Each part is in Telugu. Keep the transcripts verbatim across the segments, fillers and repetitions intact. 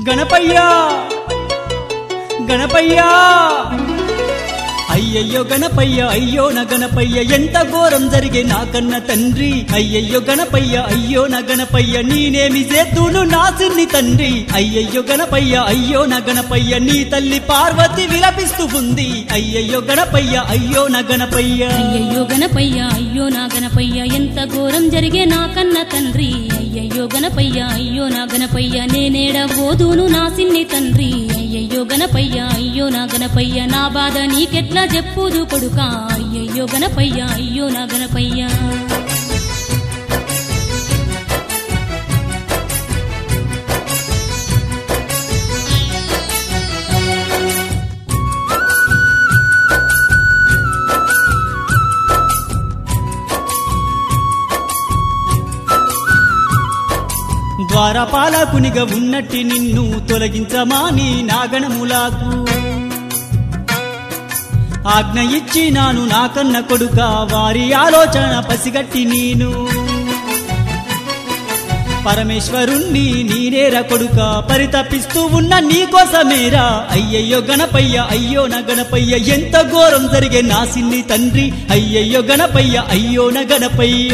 గణపయ్యా గణపయ్యా అయ్యయ్యో గణపయ్య అయ్యో నా గణపయ్య ఎంత ఘోరం జరిగే నాకన్న తండ్రి అయ్యయ్యో గణపయ్య అయ్యో నా గణపయ్య నేనేమి చేతును నా సిన్ని తండ్రి అయ్యయ్యో గణపయ్య అయ్యో నా గణపయ్య నీ తల్లి పార్వతి విలపిస్తూ ఉంది అయ్యయ్యో గణపయ్య అయ్యో నా గణపయ్య అయ్యయ్యో గణపయ్య అయ్యో నా గణపయ్య ఎంత ఘోరం జరిగే నాకన్న తండ్రి అయ్యయ్యో గణపయ్య అయ్యో నా గణపయ్య నేనేడబోదును నా సిన్ని తండ్రి అయ్యయ్యో గణపయ్య అయ్యో నా గణపయ్య నా బాధ నీకెట్లా చెప్పుదు కొడుకా అయ్యయ్యో గణపయ్య అయ్యో నా గణపయ్య ద్వారపాలకునిగా ఉన్నట్టి నిన్ను తొలగించమాని నాగణములాకు ఆజ్ఞ ఇచ్చి నాను నాకన్న కొడుక వారి ఆలోచన పసిగట్టి నేను పరమేశ్వరుణ్ణి నీనేర కొడుక పరితపిస్తూ ఉన్న నీకోసమేరా అయ్యయ్యో గణపయ్య అయ్యో నా గణపయ్య ఎంత ఘోరం జరిగే నా సిన్ని తండ్రి అయ్యయ్యో గణపయ్య అయ్యో నా గణపయ్య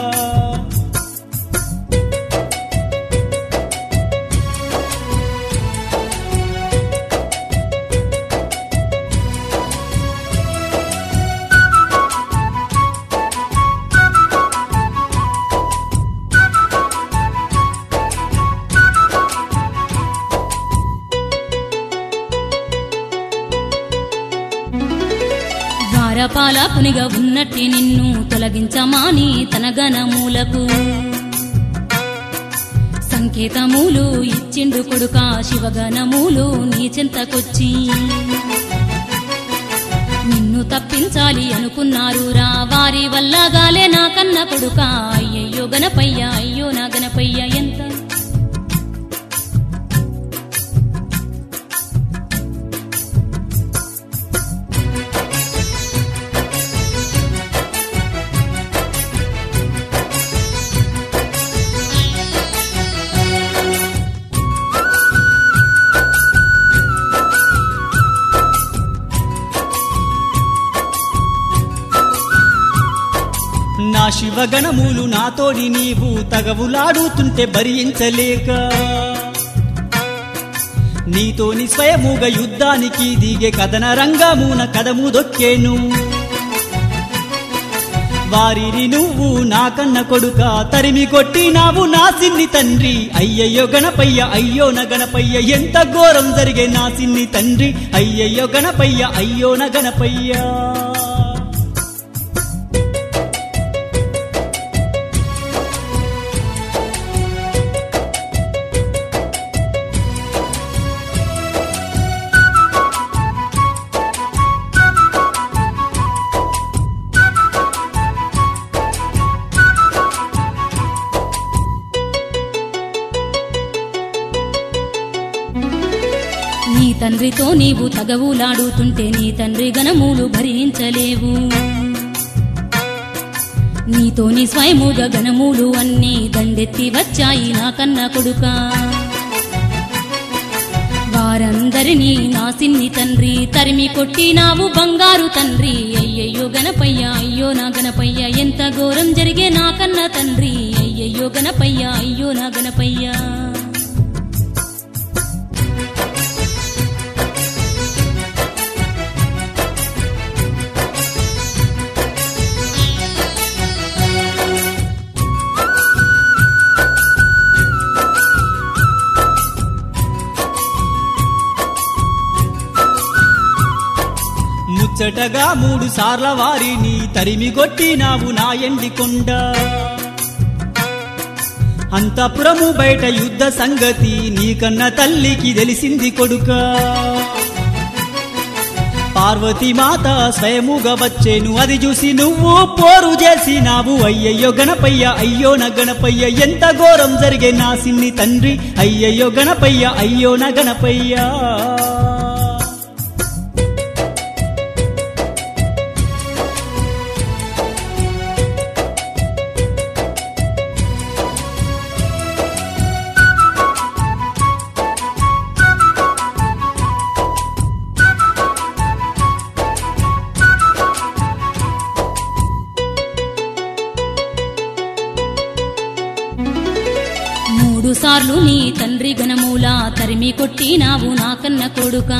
పాలకునిగా ఉన్నట్టి నిన్ను తొలగించమాని తన గణములకు సంకేతములు ఇచ్చిండు కొడుక శివగణములు నీ చెంతకొచ్చి నిన్ను తప్పించాలి అనుకున్నారు రా వారి వల్ల గాలే నా కన్న కొడుక అయ్యయ్యో గణపయ్య అయ్యో నా గణపయ్య ఎంత నా శివగణములు నాతోని నీవు తగవులాడుతుంటే భరించలేక నీతోని స్వయముగా యుద్ధానికి దిగే కథన రంగమున కదము దొక్కేను వారిని నువ్వు నాకన్న కొడుక తరిమి కొట్టినావు నా సిన్ని తండ్రి అయ్యయ్యో గణపయ్య అయ్యో నా గణపయ్య ఎంత ఘోరం జరిగే నా సిన్ని తండ్రి అయ్యయ్యో గణపయ్య అయ్యో నా గణపయ్య నీ తండ్రితో నీవు తగవులాడుతుంటే నీ తండ్రి గణములు భరించలేవు నీతోని స్వయముగా గణములు అన్నీ దండెత్తి వచ్చాయి నా కన్న కొడుక వారందరినీ నా సిన్ని తండ్రి తరిమి కొట్టినావు బంగారు తండ్రి అయ్యయ్యో గణపయ్య అయ్యో నా గణపయ్య ఎంత ఘోరం జరిగే నా కన్న తండ్రి అయ్యయ్యో గణపయ్య అయ్యో నా గణపయ్య ముచ్చటగా మూడు సార్ల వారిని తరిమి కొట్టినావు నా ఎండికొండ అంతఃపురము బయట యుద్ధ సంగతి నీకన్న తల్లికి తెలిసింది కొడుక పార్వతీ మాత స్వయముగా వచ్చేను అది చూసి నువ్వు పోరు చేసినావు అయ్యయ్యో గణపయ్య అయ్యో నా గణపయ్య ఎంత ఘోరం జరిగే నా సిన్ని తండ్రి అయ్యయ్యో గణపయ్య అయ్యో నా గణపయ్య మూడు సార్లు నీ తండ్రి గణమూల తరిమి కొట్టినావు నా కన్న కొడుకా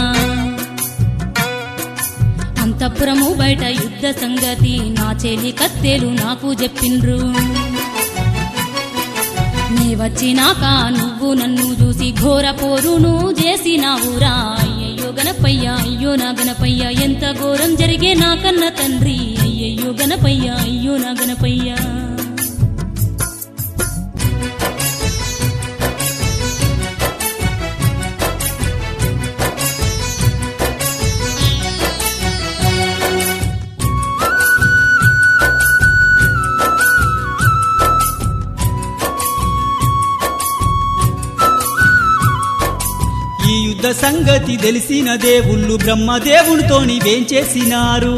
అంతఃపురము బయట యుద్ధ సంగతి నా చెలి కత్తెలు నాకు చెప్పిండ్రు నీ వచ్చినాక నువ్వు నన్ను చూసి ఘోర పోరును చేసినావురా అయ్యయ్యో గణపయ్య అయ్యో నా గణపయ్య ఎంత ఘోరం జరిగే నా కన్న తండ్రి అయ్యయ్యో గణపయ్య అయ్యో నా గణపయ్య ఈ యుద్ధ సంగతి తెలిసిన దేవుళ్ళు బ్రహ్మదేవునితోని వేంచేసినారు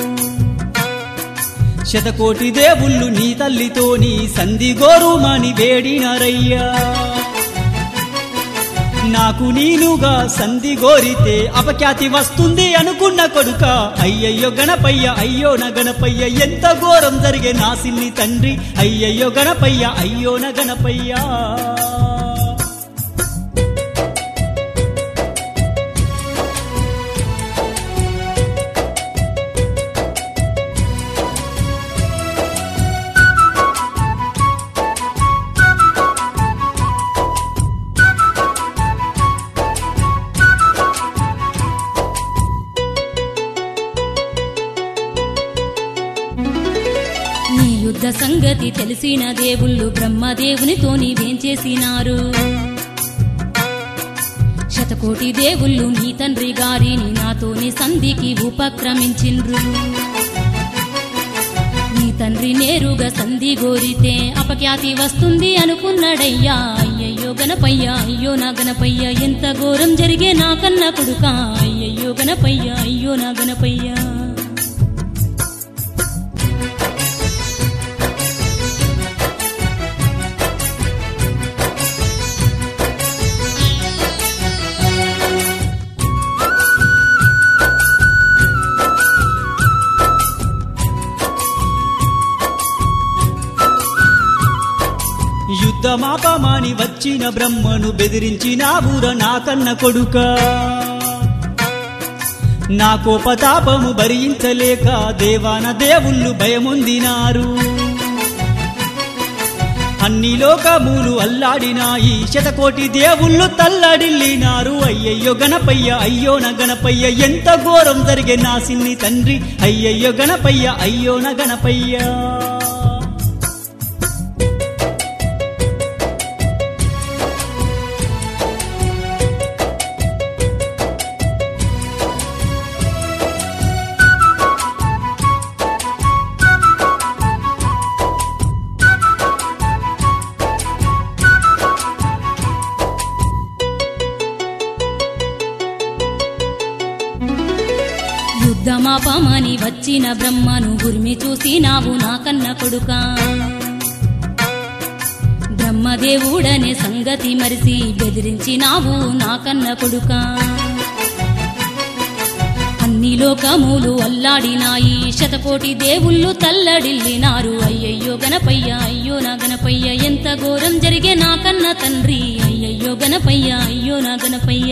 శతకోటి దేవుళ్ళు నీ తల్లితోని సంధి గోరుమని వేడినారయ్యా నాకు నీనుగా సంధి గోరితే అపఖ్యాతి వస్తుంది అనుకున్న కొడుక అయ్యయ్యో గణపయ్య అయ్యో నా గణపయ్య ఎంత ఘోరం జరిగే నా సిన్ని తండ్రి అయ్యయ్యో గణపయ్య అయ్యో నా గణపయ్య యుద్ధ సంగతి తెలిసిన దేవుళ్ళు బ్రహ్మదేవునితోని వేంచేసినారు శతకోటి దేవుళ్ళు నీ తండ్రి గారిని నాతోని సంధికి ఉపక్రమించిండ్రు నీ తండ్రి నేరుగా సంధి గోరితే అపఖ్యాతి వస్తుంది అనుకున్నాడయ్యా అయ్యయ్యో గణపయ్య అయ్యో నా గణపయ్య ఎంత ఘోరం జరిగే నా కన్న కొడుకా అయ్యయ్యో గణపయ్య అయ్యో నా గణపయ్య యుద్ధమాపమాని వచ్చిన బ్రహ్మను బెదిరించినావుర నా కన్న కొడుక నా కోపతాపము భరించలేక దేవాన దేవుళ్ళు భయముందినారు అన్ని లోకములు అల్లాడినాయి శతకోటి దేవుళ్ళు తల్లడిల్లినారు అయ్యయ్యో గణపయ్య అయ్యో నా గణపయ్య ఎంత ఘోరం జరిగే నా సిన్ని తండ్రి అయ్యయ్యో గణపయ్య అయ్యో నా గణపయ్య యుద్ధమాపమని వచ్చిన బ్రహ్మను గురిమి చూసినావు నా కన్న కొడుకా బ్రహ్మదేవుడనే సంగతి మరిసి బెదిరించినావు నా కన్న కొడుకా అన్ని లోకములు అల్లాడినాయి శతకోటి దేవుళ్ళు తల్లడిల్లినారు అయ్యయ్యో గణపయ్య అయ్యో నా గణపయ్య ఎంత ఘోరం జరిగే నా కన్న తండ్రి అయ్యయ్యో గణపయ్య అయ్యో నా గణపయ్య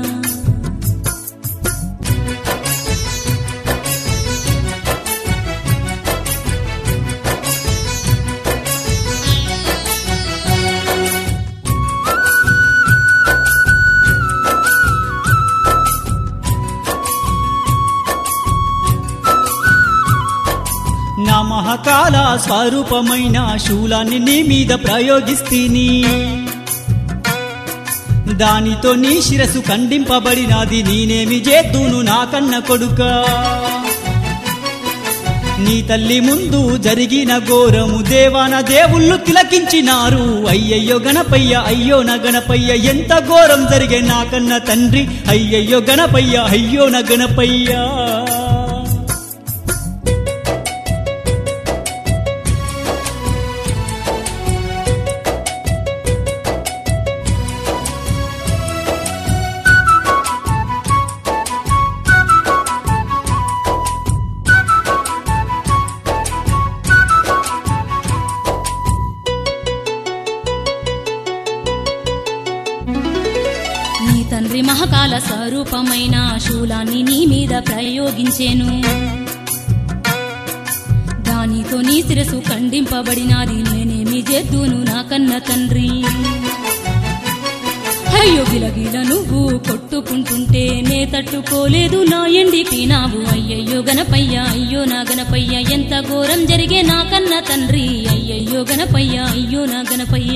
నా మహాకాల స్వరూపమైన శూలాన్ని నీ మీద ప్రయోగిస్తీని దానితో నీ శిరసు ఖండింపబడినది నేనేమి చేద్దును నా కన్న కొడుక నీ తల్లి ముందు జరిగిన ఘోరము దేవాన దేవుళ్ళు తిలకించినారు అయ్యయ్యో గణపయ్య అయ్యో నా గణపయ్య ఎంత ఘోరం జరిగే నా కన్న తండ్రి అయ్యయ్యో గణపయ్య అయ్యో నా గణపయ్య తండ్రి మహాకాల స్వరూపమైన శూలాన్ని నీ మీద ప్రయోగించేను. దానితో నీ శిరసు ఖండింపబడినాది, నేనేమి చేద్దును నా కన్న తండ్రి. అయ్యో గిలగిల నువ్వు కొట్టుకుంటుంటే నే తట్టుకోలేదు, నా ఎండిపినావు. అయ్యయ్యో గణపయ్య అయ్యో నా గణపయ్య ఎంత ఘోరం జరిగే నా కన్న తండ్రి. అయ్యయ్యో గణపయ్య అయ్యో నా గణపయ్య.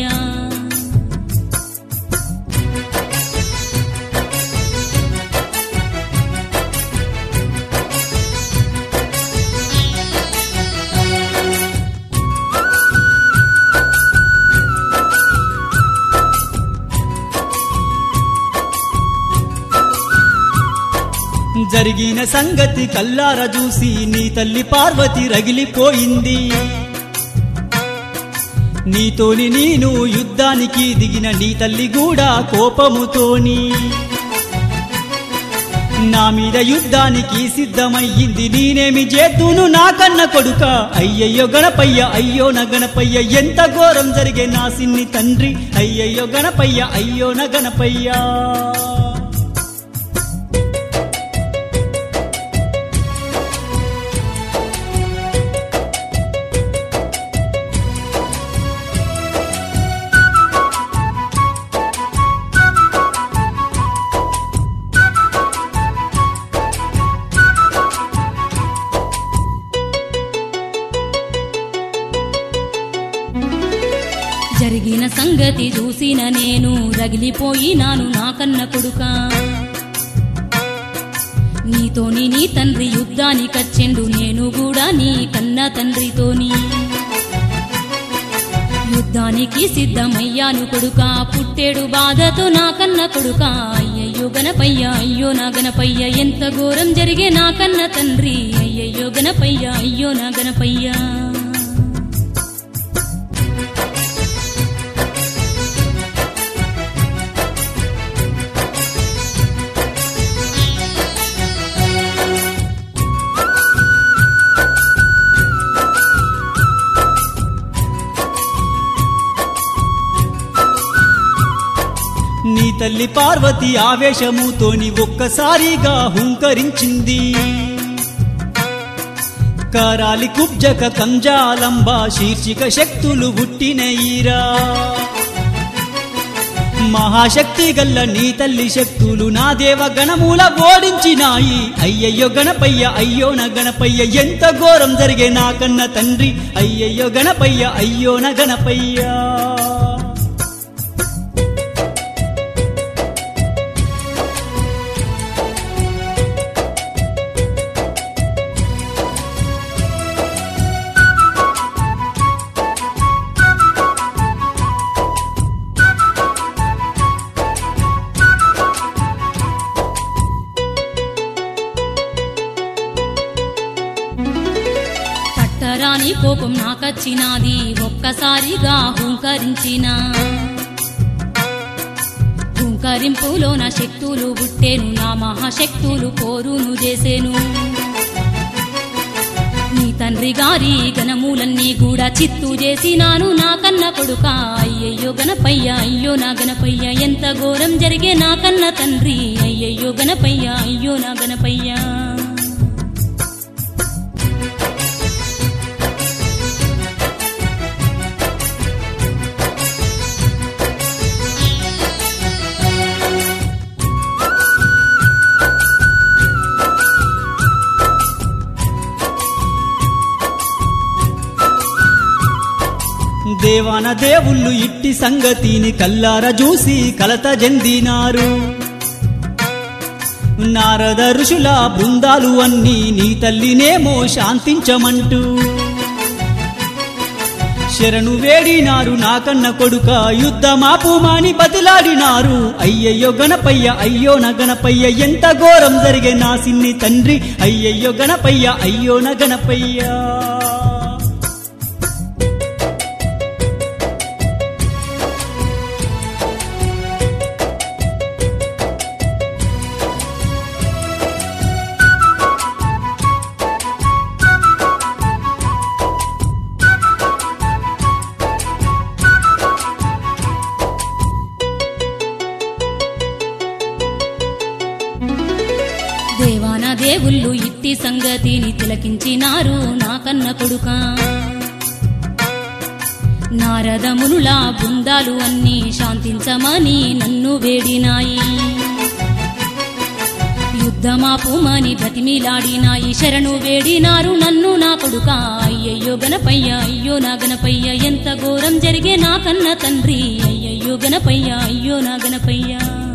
జరిగిన సంగతి కల్లార చూసి నీ తల్లి పార్వతి రగిలిపోయింది. నీతోని నేను యుద్ధానికి దిగిన నీ తల్లి కూడా కోపముతోని నా మీద యుద్ధానికి సిద్ధమయ్యింది. నేనేమి చేద్దును నా కన్న కొడుక. అయ్యయ్యో గణపయ్య అయ్యో నా గణపయ్య ఎంత ఘోరం జరిగే నా సిన్ని తండ్రి. అయ్యయ్యో గణపయ్య అయ్యో నా గణపయ్య. జరిగిన సంగతి చూసిన నేను రగిలిపోయినాను నా కన్న కొడుక. నీతోని నీ తండ్రి యుద్ధానికచ్చెండు, నేను కూడా నీ కన్న తండ్రితోని యుద్ధానికి సిద్ధమయ్యాను కొడుక. పుట్టేడు బాధతో నా కన్న కొడుక. అయ్యయ్యో గణపయ్య అయ్యో నా గణపయ్య ఎంత ఘోరం జరిగే నా కన్న తండ్రి. అయ్యయ్యో గణపయ్య అయ్యో నా గణపయ్య. నీ తల్లి పార్వతి ఆవేశముతోని ఒక్కసారిగా హుంకరించింది. కారాలి కుబ్జక కంజాలంబ శీర్షిక శక్తులు పుట్టినయిరా. మహాశక్తి గల్ల నీ తల్లి శక్తులు నా దేవ గణమూల ఓడించినాయి. అయ్యయ్యో గణపయ్య అయ్యో నా గణపయ్య ఎంత ఘోరం జరిగే నా కన్న తండ్రి. అయ్యయ్యో గణపయ్య అయ్యో నా గణపయ్య. రాని కోపం నాకచ్చినాది, ఒక్కసారిగా హుంకరించిన హుంకరింపులో నా శక్తులు పుట్టేను. నా మహాశక్తులు పోరును చేసేను. నీ తండ్రి గారి గణములన్నీ కూడా చిత్తు చేసినాను నా కన్న కొడుక. అయ్యయ్యో గణపయ్య అయ్యో నా గణపయ్య ఎంత ఘోరం జరిగే నా కన్న తండ్రి. అయ్యయ్యో గణపయ్య అయ్యో నా గణపయ్య. దేవాన దేవుళ్ళు ఇట్టి సంగతిని కల్లార చూసి కలత చెందినారు. నారద ఋషుల బృందాలు అన్నీ నీ తల్లినేమో శాంతించమంటూ శరణు వేడినారు నా కన్న కొడుక. యుద్ధమాపుమాని బతిలాడినారు. అయ్యయ్యో గణపయ్య అయ్యో నా గణపయ్య ఎంత ఘోరం జరిగే నా సిన్ని తండ్రి. అయ్యయ్యో గణపయ్య అయ్యో నా గణపయ్య. సంగతిని తిలకించినారు నా కన్న కొడుక. నారదమునుల బృందాలు అన్నీ శాంతించమని నన్ను వేడినాయి. యుద్ధమాపుమని బ్రతిమిలాడినాయి, శరణు వేడినారు నన్ను నా కొడుక. అయ్యయ్యో గణపయ్య అయ్యో నా గణపయ్య ఎంత ఘోరం జరిగే నా కన్న తండ్రి. అయ్యయ్యో గణపయ్య అయ్యో నా గణపయ్య.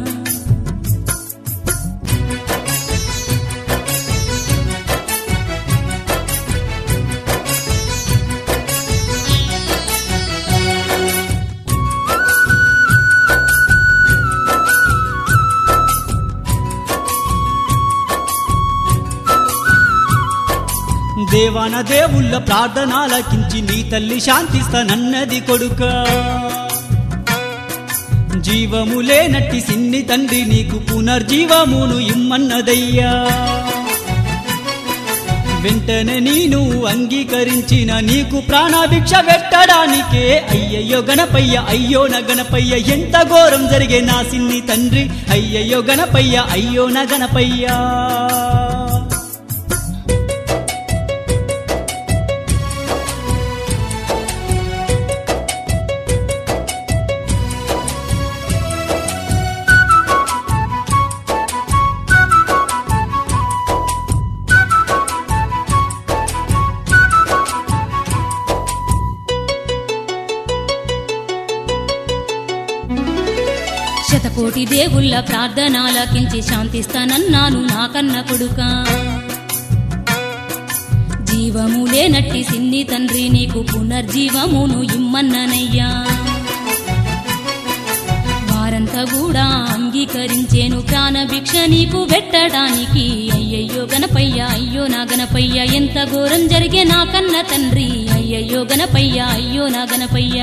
దేవాన దేవుళ్ళ ప్రార్థనాలకించి నీ తల్లి శాంతిస్తానన్నది కొడుక. జీవము లేనట్టి సిన్ని తండ్రి నీకు పునర్జీవమును ఇమ్మన్నదయ్యా. వెంటనే నేను అంగీకరించిన నీకు ప్రాణభిక్ష పెట్టడానికే. అయ్యయ్యో గణపయ్య అయ్యో నా గణపయ్య ఎంత ఘోరం జరిగే నా సిన్ని తండ్రి. అయ్యయ్యో గణపయ్య అయ్యో నా గణపయ్య. శతకోటి దేవుళ్ళ ప్రార్థనాలకించి శాంతిస్తానన్నాను నా కన్న కొడుక. జీవము లేనట్టి సిన్ని తండ్రి నీకు పునర్జీవమును ఇమ్మన్ననయ్యా. వారంతా కూడా అంగీకరించేను ప్రాణభిక్ష నీకు పెట్టడానికి. అయ్యయ్యో గణపయ్య అయ్యో నా గణపయ్య ఎంత ఘోరం జరిగే నా కన్న తండ్రి. అయ్యయ్యో గణపయ్య అయ్యో నా గణపయ్య.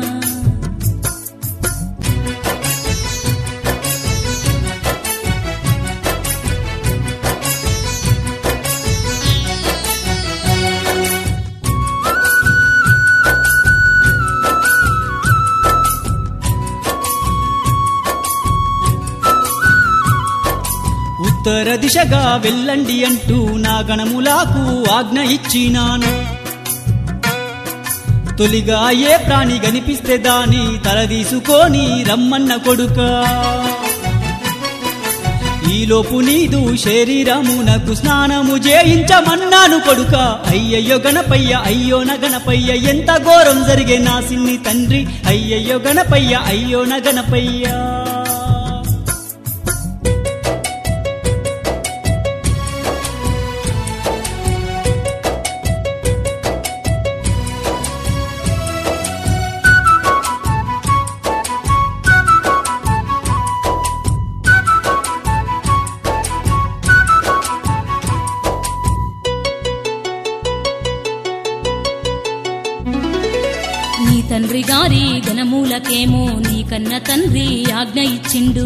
ఉత్తర దిశగా వెళ్ళండి అంటూ నా గణములకు ఆజ్ఞ ఇచ్చినాను. తొలిగా ఏ ప్రాణి కనిపిస్తే దాని తలదీసుకొని రమ్మన్న కొడుక. ఈలోపు నీదు శరీరమునకు స్నానము చేయించమన్నాను కొడుక. అయ్యయ్యో గణపయ్య అయ్యో నా గణపయ్య ఎంత ఘోరం జరిగే నా సిన్ని తండ్రి. అయ్యయ్యో గణపయ్య అయ్యో నా గణపయ్య. నీ తండ్రి గారి గణమూలకేమో నీ కన్న తండ్రి ఆజ్ఞ ఇచ్చిండు.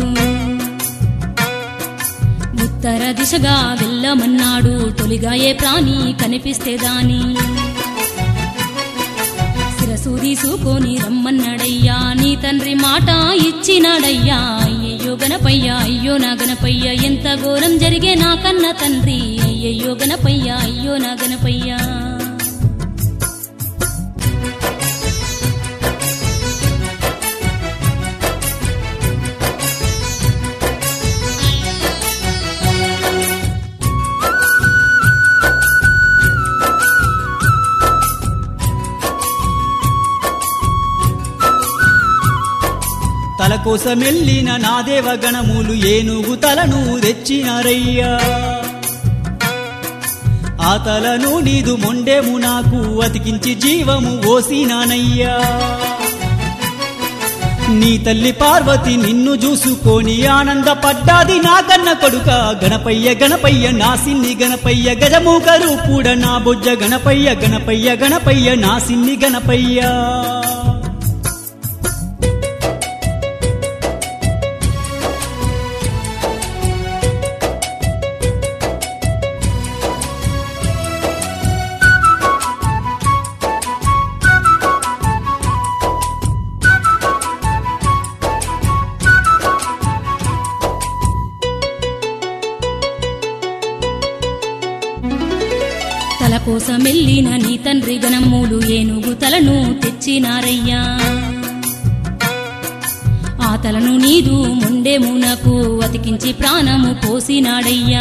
ఉత్తర దిశగా వెళ్ళమన్నాడు తొలిగా ఏ ప్రాణి కనిపిస్తే దాని శిరసు తీసుకొని రమ్మన్నాడయ్యా. నీ తండ్రి మాట ఇచ్చినాడయ్యా. అయ్యయ్యో గణపయ్య అయ్యో నా గణపయ్య ఎంత ఘోరం జరిగే నా కన్న తండ్రి. అయ్యయ్యో గణపయ్య అయ్యో నా గణపయ్య. తల కోసమెళ్ళిన నా దేవ గణములు ఏనుగు తలను తెచ్చినారయ్యా. ఆ తలను నీదు మొండేము నాకు అతికించి జీవము ఓసినానయ్యా. నీ తల్లి పార్వతి నిన్ను చూసుకొని ఆనందపడ్డాది నా కన్న కొడుక. గణపయ్య గణపయ్య నా సిన్ని గణపయ్య గజముఖ రూపుడ నా బొజ్జ గణపయ్య. గణపయ్య గణపయ్య నా సిన్ని గణపయ్య. కోసమెల్లిన నీ తండ్రి గణములు ఏనుగు తలను తెచ్చినారయ్యా ఆ తలను నీదు మొండెమునకు అతికించి ప్రాణము పోసినాడయ్యా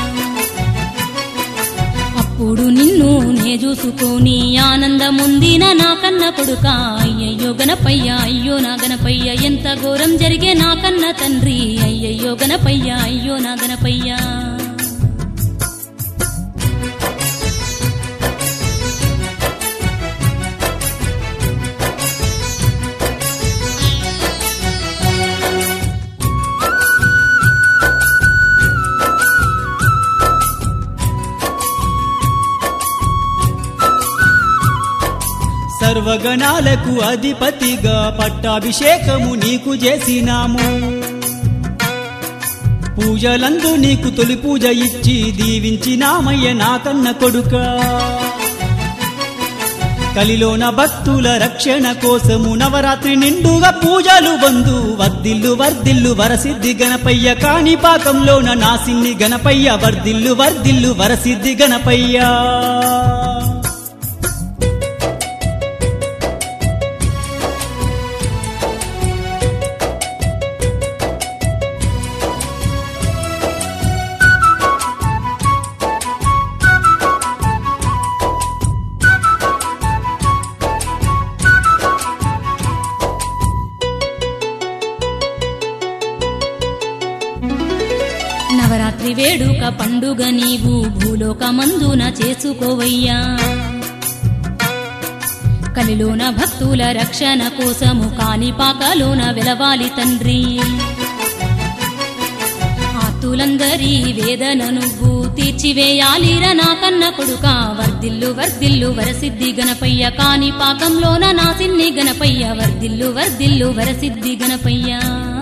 అప్పుడు నిన్ను నే చూసుకొని ఆనందముందిన నా కన్న కొడుక అయ్యయ్యో గణపయ్య అయ్యో నా గణపయ్య ఎంత ఘోరం జరిగే నా కన్న తండ్రి అయ్యయ్యో గణపయ్య అయ్యో నా గణపయ్య సర్వగణాలకు అధిపతిగా పట్టాభిషేకము నీకు చేసినాము పూజలందు నీకు తొలి పూజ ఇచ్చి దీవించినామయ్య నా కన్న కొడుక కలిలోన భక్తుల రక్షణ కోసము నవరాత్రి నిండుగా పూజలు బందు వర్దిల్లు వర్దిల్లు వరసిద్ధి గణపయ్య కాణిపాకంలోన నా సిన్ని గణపయ్య వర్దిల్లు వర్దిల్లు వరసిద్ధి గణపయ్య నవరాత్రి వేడుక పండుగ నీవు భూలోకమందున చేసుకోవయ్యా కలిలోన భక్తుల రక్షణ కోసము కాణిపాకలోన వెలవాలి తండ్రి ఆతులందరి వేదన నువ్వు తీర్చివేయాలిర నా కన్న కొడుక వర్దిల్లు వర్దిల్లు వరసిద్ధి గణపయ్య కాణిపాకంలోన నా సిన్ని గణపయ్య వర్దిల్లు వర్దిల్లు వరసిద్ధి గణపయ్య